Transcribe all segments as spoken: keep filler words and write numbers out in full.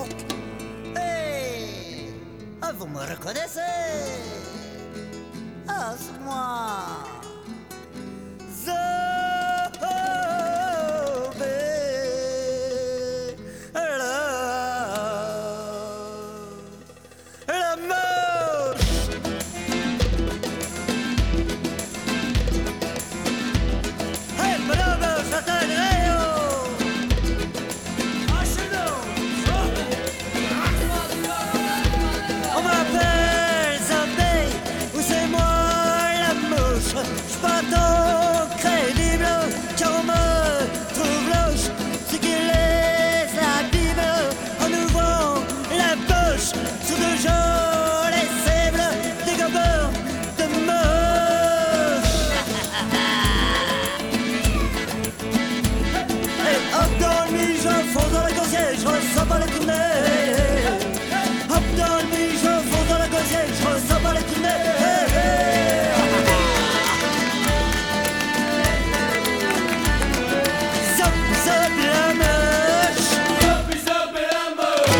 Hey, ah, vous me reconnaissez? Ah, c'est moi. Zombie, la, la moche. Hey, madame, ça t'aiderait, oh. Ah, c'est non. On m'appelle Zombie, ou c'est moi la mouche. J'suis pas tant crédible, car on me trouve louche. Ce qui les abîme en ouvrant la poche sous de jolies cibles, des gobeurs de moche. Et hop dans le nuit, je fonce dans la gaussière, je ressens pas les tournées. Hop dans le nuit, je fonce dans la gaussière, je ressens pas les tournées. Zop, zop, la moche. Zombie, zombie, la moche.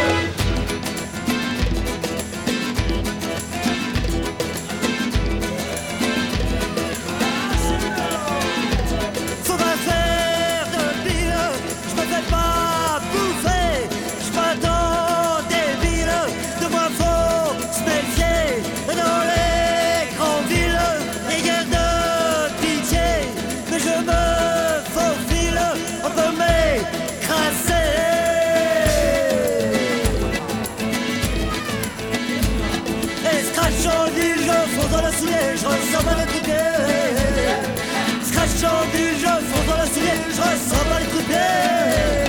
Faut pas faire de bile, je me fais pas bouffer. J'suis pas dans des villes, de moi faut se méfier. Dans les grandes villes, les guerres de pitié. Mais je me faufile, on peut m'écraser. Et scratchant du je fonce dans le soulier, je ressens pas les coups de pied. Scratchant du je fonce dans le soulier, je ressens pas les coups de pied.